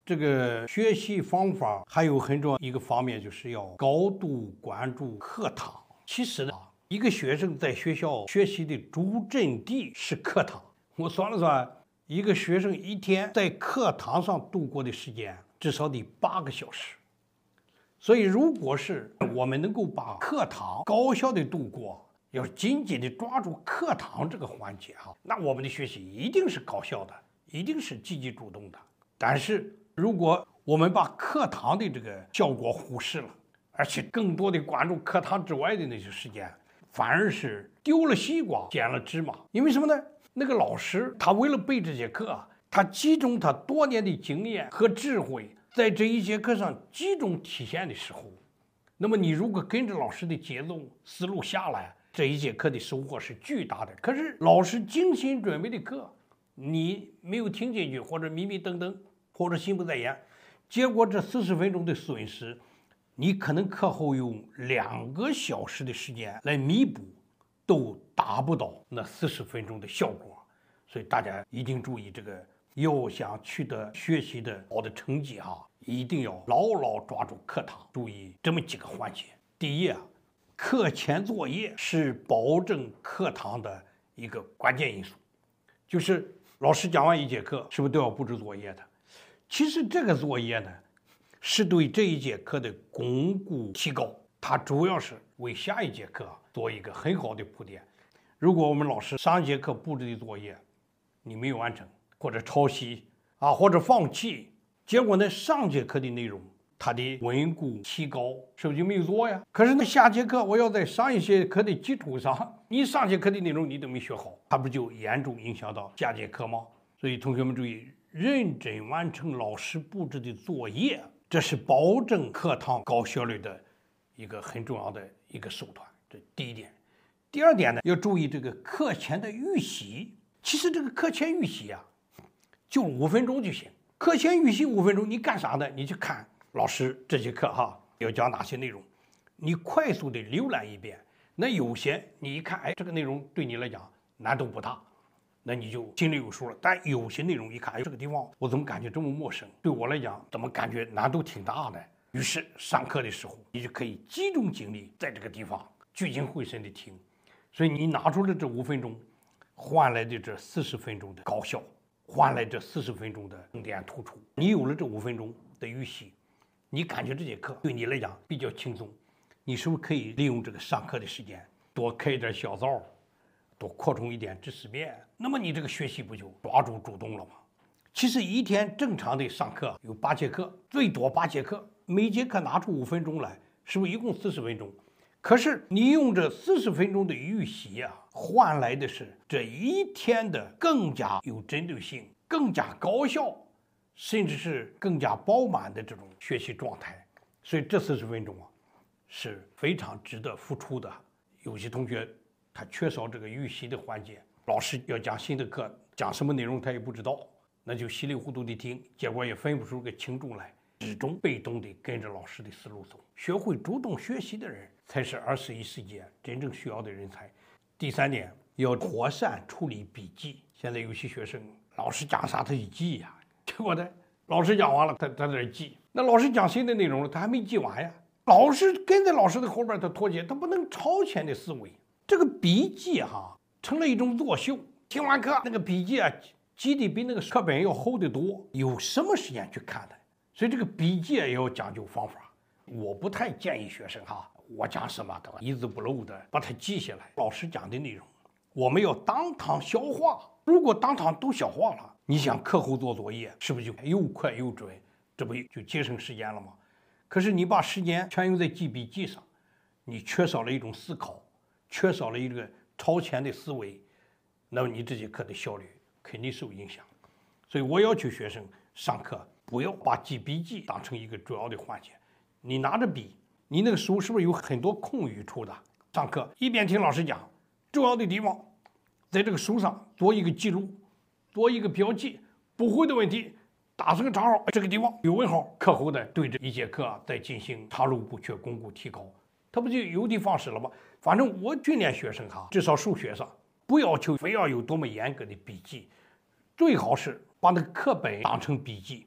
这个学习方法还有很重要一个方面，就是要高度关注课堂。其实呢，一个学生在学校学习的主阵地是课堂。我算了算，一个学生一天在课堂上度过的时间至少得8个小时。所以，如果是我们能够把课堂高效的度过，要紧紧的抓住课堂这个环节那我们的学习一定是高效的，一定是积极主动的。但是，如果我们把课堂的这个效果忽视了，而且更多的关注课堂之外的那些时间，反而是丢了西瓜捡了芝麻。因为什么呢？那个老师他为了备这节课他集中他多年的经验和智慧，在这一节课上集中体现的时候，那么你如果跟着老师的节奏思路下来，这一节课的收获是巨大的。可是老师精心准备的课，你没有听进去，或者迷迷瞪瞪，或者心不在焉，结果这40分钟的损失，你可能课后用2个小时的时间来弥补，都达不到那40分钟的效果。所以大家一定注意，这个要想取得学习的好的成绩一定要牢牢抓住课堂，注意这么几个环节。第一课前作业是保证课堂的一个关键因素，就是老师讲完一节课，是不是都要布置作业的？其实这个作业呢，是对这一节课的巩固提高，它主要是为下一节课做一个很好的铺垫。如果我们老师上一节课布置的作业你没有完成，或者抄袭或者放弃，结果呢上节课的内容它的稳固提高是不是就没有做呀？可是呢下节课我要在上一节课的基础上，你上节课的内容你都没学好，它不就严重影响到下节课吗？所以同学们注意，认真完成老师布置的作业，这是保证课堂高效率的一个很重要的一个手段，这第一点。第二点呢，要注意这个课前的预习。其实这个课前预习就5分钟就行。课前预习5分钟，你干啥呢？你去看老师这节课要讲哪些内容，你快速的浏览一遍。那有些你一看，这个内容对你来讲难度不大，那你就心里有数了。但有些内容一看，这个地方我怎么感觉这么陌生，对我来讲怎么感觉难度挺大的。于是上课的时候，你就可以集中精力在这个地方聚精会神的听。所以你拿出了这5分钟，换来的这40分钟的高效，换来这40分钟的重点突出。你有了这5分钟的预习，你感觉这节课对你来讲比较轻松，你是不是可以利用这个上课的时间多开一点小灶，多扩充一点知识面？那么你这个学习不就抓住主动了吗？其实一天正常的上课有8节课，最多8节课，每节课拿出5分钟来，是不是一共40分钟？可是你用这40分钟的预习换来的是这一天的更加有针对性、更加高效，甚至是更加饱满的这种学习状态。所以这40分钟是非常值得付出的。有些同学他缺少这个预习的环节，老师要讲新的课，讲什么内容他也不知道，那就稀里糊涂的听，结果也分不出个轻重来，始终被动的跟着老师的思路走。学会主动学习的人才是21世纪真正需要的人才。第3点，要妥善处理笔记。现在有些学生老师讲啥他就记结果呢老师讲完了他在这记，那老师讲新的内容了他还没记完呀。老师跟在老师的后边他脱节，他不能超前的思维。这个笔记成了一种作秀，听完课那个笔记记得比那个课本要厚得多，有什么时间去看的？所以这个笔记也要讲究方法。我不太建议学生我讲什么的一字不漏的把它记下来。老师讲的内容我们要当场消化，如果当场都消化了，你想课后做作业是不是就又快又准？这不就节省时间了吗？可是你把时间全用在记笔记上，你缺少了一种思考，缺少了一个超前的思维，那么你这节课的效率肯定受影响。所以我要求学生上课不要把记笔记当成一个主要的环节。你拿着笔，你那个手是不是有很多空余处的？上课一边听老师讲，重要的地方在这个书上做一个记录，做一个标记，不会的问题打上个叉号，这个地方有问号。课后的对这一节课再进行查漏补缺、巩固提高，它不就有的放矢了吗？反正我训练学生至少数学上不要求非要有多么严格的笔记，最好是把那个课本当成笔记，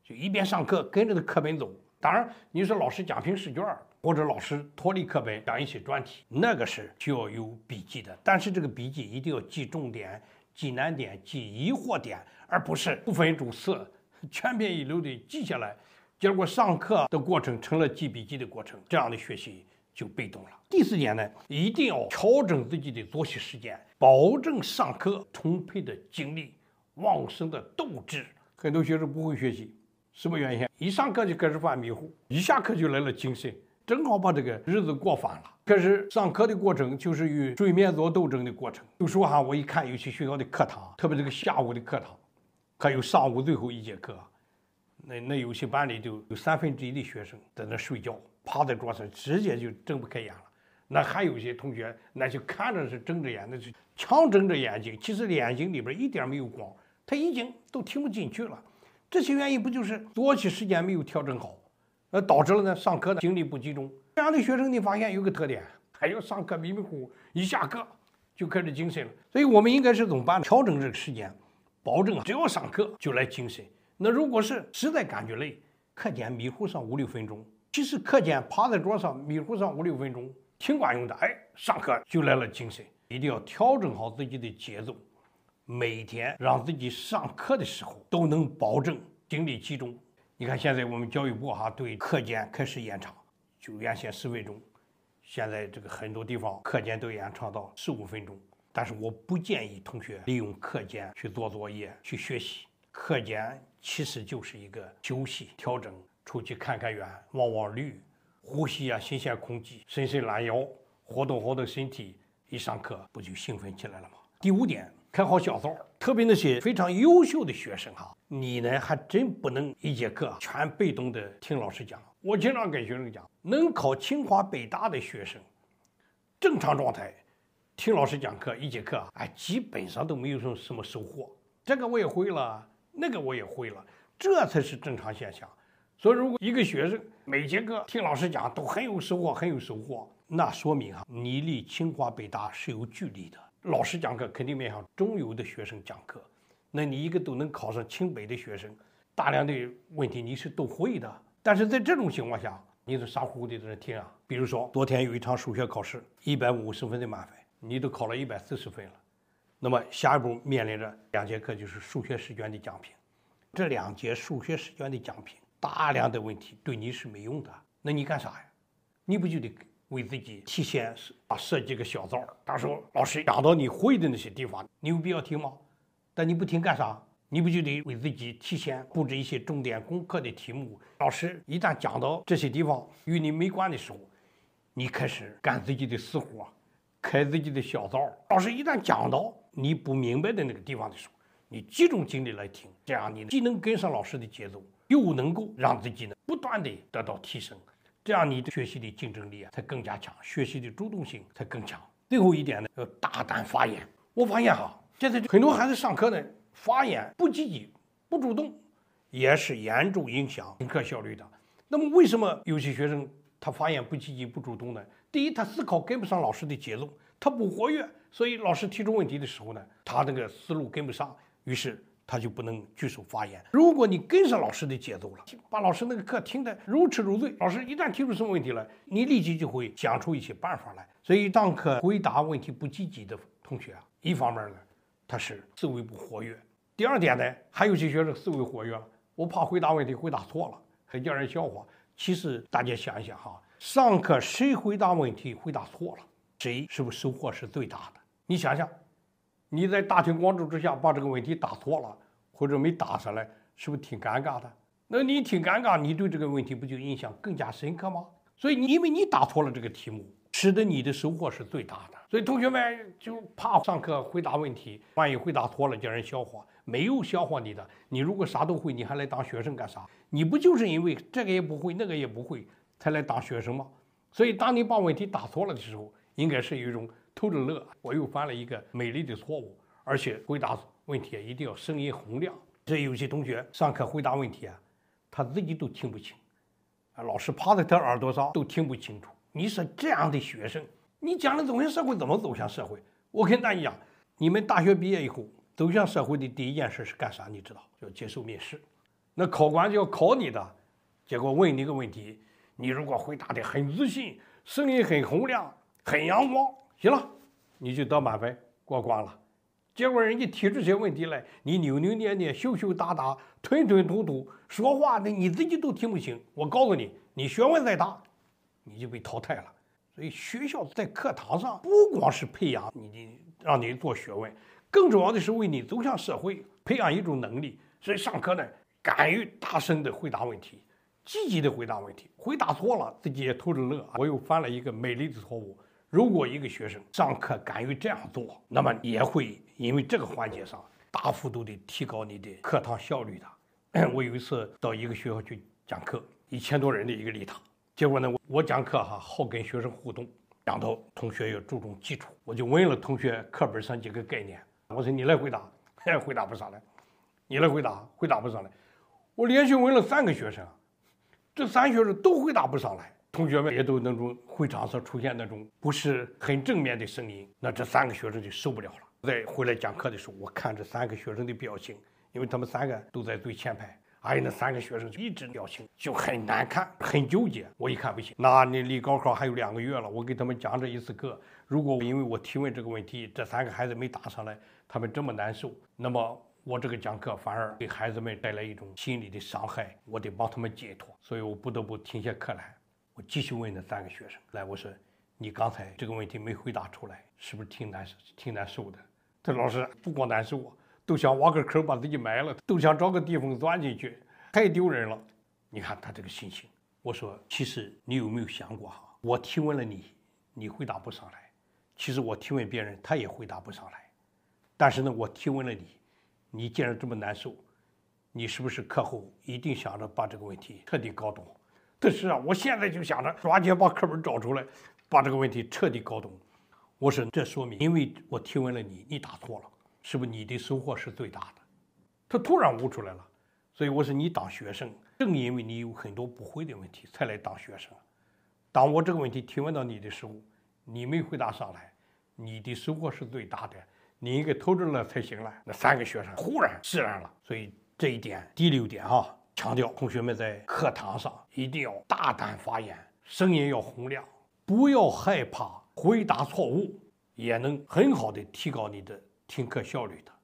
就一边上课跟着的课本走。当然，你说老师讲评试卷，或者老师脱离课本讲一些专题，那个是需要有笔记的。但是这个笔记一定要记重点、记难点、记疑惑点，而不是不分主次、全篇一流的记下来。结果上课的过程成了记笔记的过程，这样的学习就被动了。第四点呢，一定要调整自己的作息时间，保证上课充沛的精力、旺盛的斗志。很多学生不会学习，什么原因？一上课就开始犯迷糊，一下课就来了精神，正好把这个日子过反了。可是上课的过程就是与睡眠做斗争的过程。有时候我一看有些学校的课堂，特别这个下午的课堂，还有上午最后一节课，那有些班里就有1/3的学生在那睡觉，趴在桌上，直接就睁不开眼了。那还有些同学，那就看着是睁着眼，那是强睁着眼睛，其实眼睛里边一点没有光，他已经都听不进去了。这些原因不就是作息时间没有调整好，导致了呢上课呢精力不集中。这样的学生你发现有个特点，还要上课迷迷糊糊，一下课就开始精神了。所以我们应该是怎么办？调整这个时间，保证只要上课就来精神。那如果是实在感觉累，课间迷糊上5-6分钟，其实课间趴在桌上迷糊上5-6分钟挺管用的。上课就来了精神。一定要调整好自己的节奏，每天让自己上课的时候都能保证精力集中。你看现在我们教育部对课间开始延长，就原先10分钟，现在这个很多地方课间都延长到15分钟。但是我不建议同学利用课间去做作业、去学习。课间其实就是一个休息、调整，出去看看远、望望绿，呼吸新鲜空气，伸伸懒腰，活动活动身体，一上课不就兴奋起来了吗？第5点，开好小灶，特别那些非常优秀的学生你呢还真不能一节课全被动的听老师讲。我经常跟学生讲，能考清华北大的学生，正常状态听老师讲课一节课基本上都没有什么收获。这个我也会了，那个我也会了，这才是正常现象。所以如果一个学生每节课听老师讲都很有收获，那说明你离清华北大是有距离的。老师讲课肯定面向中游的学生讲课，那你一个都能考上清北的学生，大量的问题你是都会的。但是在这种情况下，你都傻乎乎的在那听比如说昨天有一场数学考试，150分的满分，你都考了140分了，那么下一步面临着2节课就是数学试卷的讲评。这2节数学试卷的讲评，大量的问题对你是没用的，那你干啥呀？你不就得为自己提前设计个小灶？到时候老师讲到你会的那些地方，你有必要听吗？但你不听干啥？你不就得为自己提前布置一些重点功课的题目？老师一旦讲到这些地方与你没关的时候，你开始干自己的私活，开自己的小灶。老师一旦讲到你不明白的那个地方的时候，你集中精力来听，这样你既能跟上老师的节奏，又能够让自己不断的得到提升，这样你的学习的竞争力才更加强，学习的主动性才更强。最后一点呢，要大胆发言。我发现现在很多孩子上课呢，发言不积极、不主动，也是严重影响听课效率的。那么为什么有些学生他发言不积极、不主动呢？第一，他思考跟不上老师的节奏，他不活跃，所以老师提出问题的时候呢，他那个思路跟不上，于是他就不能举手发言。如果你跟上老师的节奏了，把老师那个课听得如痴如醉，老师一旦提出什么问题来，你立即就会想出一些办法来。所以上课回答问题不积极的同学一方面呢，他是思维不活跃；第2点呢，还有些学生思维活跃了，我怕回答问题回答错了，还叫人笑话。其实大家想一想上课谁回答问题回答错了，谁是不是收获是最大的？你想想，你在大庭广众之下把这个问题答错了，或者没答上来，是不是挺尴尬的？那你挺尴尬，你对这个问题不就印象更加深刻吗？所以因为你答错了这个题目，使得你的收获是最大的。所以同学们就怕上课回答问题，万一回答错了叫人笑话，没有笑话你的。你如果啥都会，你还来当学生干啥？你不就是因为这个也不会那个也不会才来当学生吗？所以当你把问题答错了的时候，应该是有一种偷着乐，我又犯了一个美丽的错误，而且回答问题一定要声音洪亮。所以有些同学上课回答问题他自己都听不清，老师趴在他耳朵上都听不清楚。你说这样的学生，你将来走向社会怎么走向社会？我跟大家讲，你们大学毕业以后走向社会的第一件事是干啥？你知道，要接受面试。 那考官就要考你的，结果问你个问题，你如果回答的很自信，声音很洪亮，很阳光，行了，你就得满分过关了。结果人家提这些问题来，你扭扭捏捏、羞羞答答、吞吞吐吐，说话的你自己都听不清。我告诉你，你学问再大，你就被淘汰了。所以学校在课堂上不光是培养你，让你做学问，更重要的是为你走向社会培养一种能力。所以上课呢，敢于大声的回答问题，积极的回答问题，回答错了自己也偷着乐。我又犯了一个美丽的错误。如果一个学生上课敢于这样做，那么也会因为这个环节上大幅度的提高你的课堂效率的。我有一次到一个学校去讲课，1000多人的一个礼堂，结果呢，我讲课好跟学生互动，讲到同学要注重基础，我就问了同学课本上几个概念，我说你来回答，回答不上来，你来回答，回答不上来，我连续问了3个学生，这3学生都回答不上来。同学们也都那种会场上出现那种不是很正面的声音，那这3个学生就受不了了。在回来讲课的时候，我看这3个学生的表情，因为他们3个都在最前排，那3个学生一直表情就很难看，很纠结。我一看不行，那你离高考还有2个月了，我给他们讲这一次课，如果因为我提问这个问题，这3个孩子没答上来，他们这么难受，那么我这个讲课反而给孩子们带来一种心理的伤害，我得帮他们解脱，所以我不得不停下课来。我继续问那3个学生，来，我说你刚才这个问题没回答出来，是不是挺难受的？他说老师不光难受，都想挖个坑把自己埋了，都想找个地缝钻进去，太丢人了。你看他这个心情。我说其实你有没有想过我提问了你，你回答不上来，其实我提问别人他也回答不上来，但是呢，我提问了你，你既然这么难受，你是不是课后一定想着把这个问题彻底搞懂？但是我现在就想着抓紧把课本找出来，把这个问题彻底搞懂。我说这说明因为我提问了你，你答错了，是不是你的收获是最大的？他突然悟出来了。所以我说你当学生，正因为你有很多不会的问题才来当学生。当我这个问题提问到你的时候，你没回答上来，你的收获是最大的，你应该偷着乐才行了。那3个学生忽然释然了。所以这一点第6点强调同学们在课堂上一定要大胆发言，声音要洪亮，不要害怕回答错误，也能很好的提高你的听课效率的。